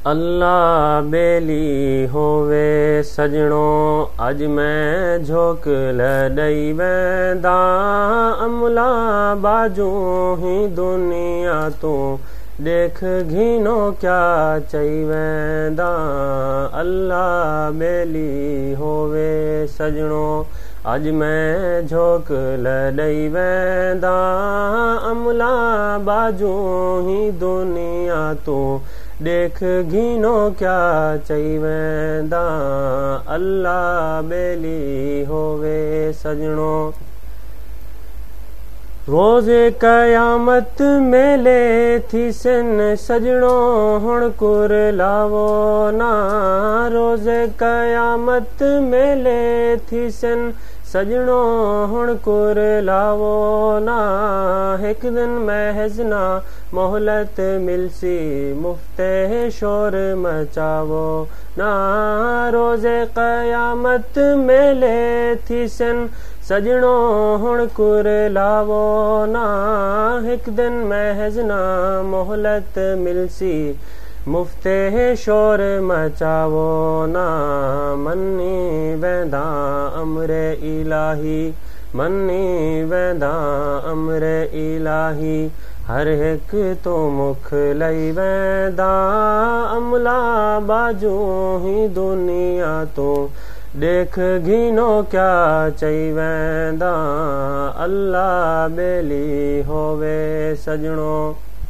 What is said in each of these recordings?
अल्लाह बेली होवे सजणों, अज मैं झोक लॾई वेंदा अमला बाजू ही दुनिया तूं देख घिनो क्या चई वेंदा। अल्लाह बेली होवे सजणों, अज मैं झोक लॾई वेंदा अमला बाजू ही दुनिया तूं देख घिनो क्या चई वेंदा। अल्लाह बेली होवे सजणों, रोज़े क़यामत मेले थी सिन सजणों हुण कुर लावो ना। रोज़े क़यामत मेले थी सिन सजणों हुण कुर लावो ना। हिक दिन महज़ ना मोहलत मिलसी मुफ्ते शोर मचावो ना। रोज़े क़यामत मेले थी सिन सजणों हुण कुर लावो ना। हिक दिन महज़ ना मोहलत मिलसी मुफ्ते शोर मचावो ना। मनी वेंदा अमरे इलाही, मनी वेंदा अमरे इलाही, हर हिक तो मुख लई वेंदा अमला बाजू ही दुनिया तो देख घिनो क्या चई वेंदा। अल्लाह बेली होवे सजणों,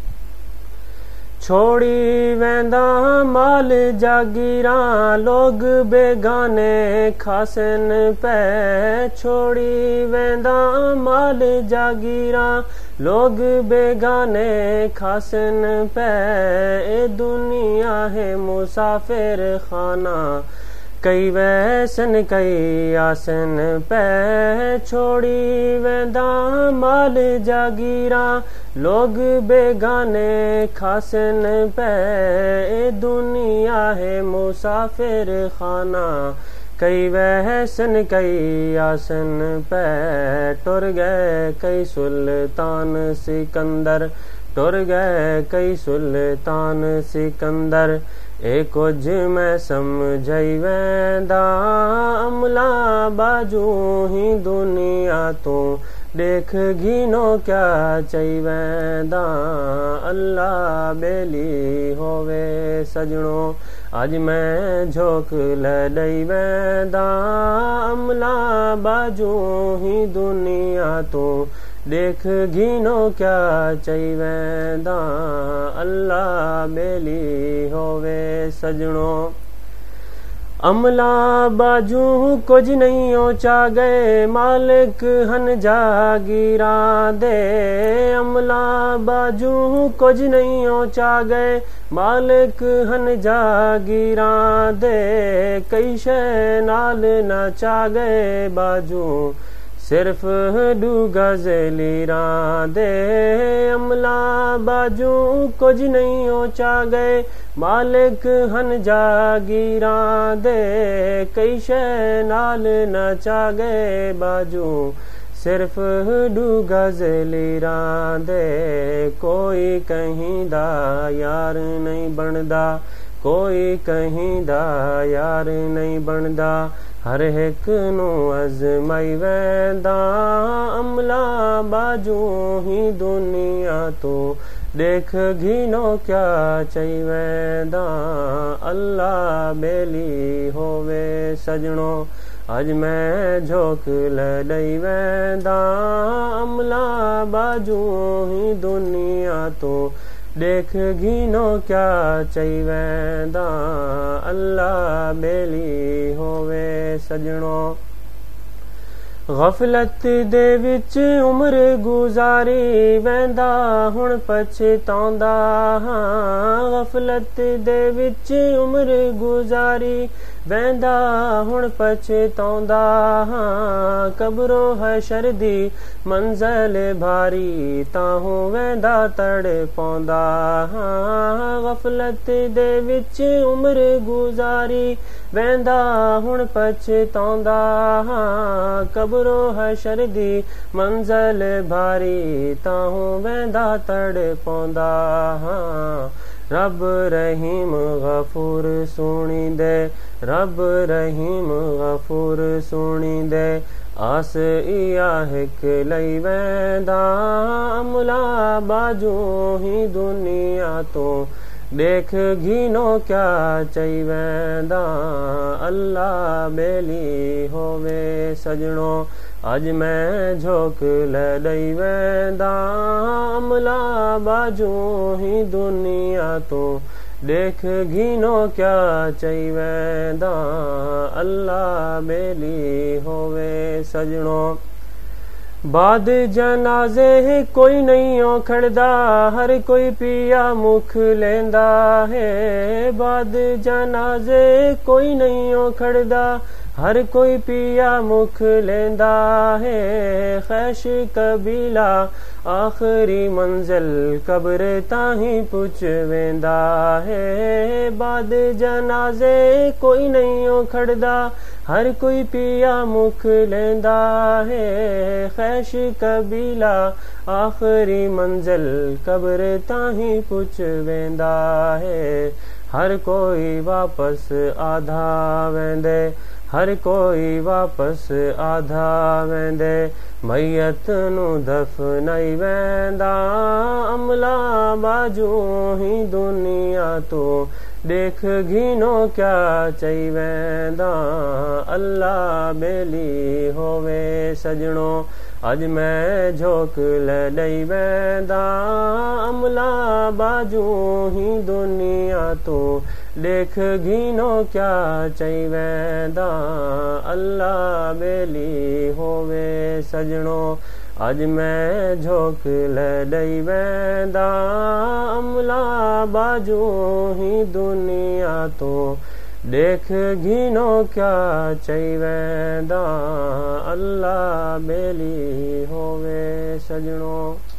छोड़ी वेंदा माल जागीरा लोग बेगाने खासन पै। छोड़ी वेंदा माल जागीरा लोग बेगाने खासन पै। ए दुनिया है मुसाफिर खाना, कई वैसन कई आसन पै। छोड़ी वेंदा माल जागीरा लोग बेगाने खासन पै। ए दुनिया है मुसाफिर खाना, कई वहसन कई आसन पै। टुर गए कई सुल्तान सिकंदर, टुर गए कई सुल्तान सिकंदर, ए कुछ मैं समझई वेंदा अमला बाजू ही दुनिया तूं देख घिनो क्या चई वेंदा। अल्लाह बेली होवे सजणों, अज मैं झोक लॾई वेंदा अमला बाजू ही दुनिया तूं देख घिनो क्या चई वेंदा। अल्लाह बेली होवे सजणों, अमला बाजू कुछ नहीं ओचा गए मालिक हन जागीरा दे। अमला बाजू कुछ नहीं ओचा गए मालिक हन जागीरा दे। कई शै नाल नचा गए बाजू सिर्फ डू गज़लीरा दे। अमला बाजू कुछ नहीं ओचा गए मालिक हन जागीरा दे। कई शै नाल नचा गए बाजू सिर्फ डू गज़लीरा दे। कोई कहीं दा यार नहीं बनदा, कोई कहीं दा यार नहीं बनदा, हर हिक नू अज़माई वेंदा अमला बाजू ही दुनिया तो देख घिनो क्या चई वेंदा। अल्लाह बेली होवे सजणों, अज मैं झोक लॾई वेंदा अमला बाजू ही दुनिया तो देख घिनो क्या चई वेंदा। अल्लाह बेली होवे सजणों, गफलत दे विच उम्र गुजारी वेंदा हुण पछताउंदा हां। गफलत दे विच उम्र गुजारी वेंदा हुण पछताउंदा हां। कब्रो हशर दी मंज़िल भारी ताहूं वेंदा तड़पाउंदा हां। गफलत दे विच उम्र गुजारी वेंदा हुण पछताउंदा हां। कब्रो हशर दी मंज़िल भारी ताहूं वेंदा तड़पाउंदा हां। रब रहीम गफूर सुनी दे, रब रहीम गफूर सुनी दे। आस इया हिक लई वेंदा अमला बाजू ही दुनिया तो, देख घीनो क्या चई वेंदा अल्लाह बेली होवे सजणो। अज मैं झोक लई वेंदा अमला बाजू ही दुनिया तो, देख घीनो क्या चई वेंदा अल्लाह बेली होवे सजणो। बाद जनाजे कोई नहीं औखड़दा, हर कोई पिया मुख लेंदा है। बाद जनाजे कोई नहीं औखड़दा, हर कोई पिया मुख लेंदा है। खैश कबीला आखिरी मंजिल कब्र ताहीं पुछ वेंदा है। बाद जनाजे कोई नहीं औखड़दा, हर कोई पिया मुख लेंदा है। खैश कबीला आखिरी मंजिल कब्र ताहीं पुछ वेंदा है। हर कोई वापस आधा वेंदे, हर कोई वापस आधा वेंदे। मैयत नू दफनाई वेंदा अमला बाजू ही दुनिया तो, देख घीनो क्या चई वेंदा अल्लाह बेली होवे सजणो। अज मैं झोक लई वेंदा अमला बाजू ही दुनिया तो, देख घीनो क्या चई वेंदा अल्लाह बेली होवे सजणो। अज मैं झोक लई वेंदा अमला बाजू ही दुनिया तो, देख घीनो क्या चई वेंदा अल्लाह बेली होवे सजणो।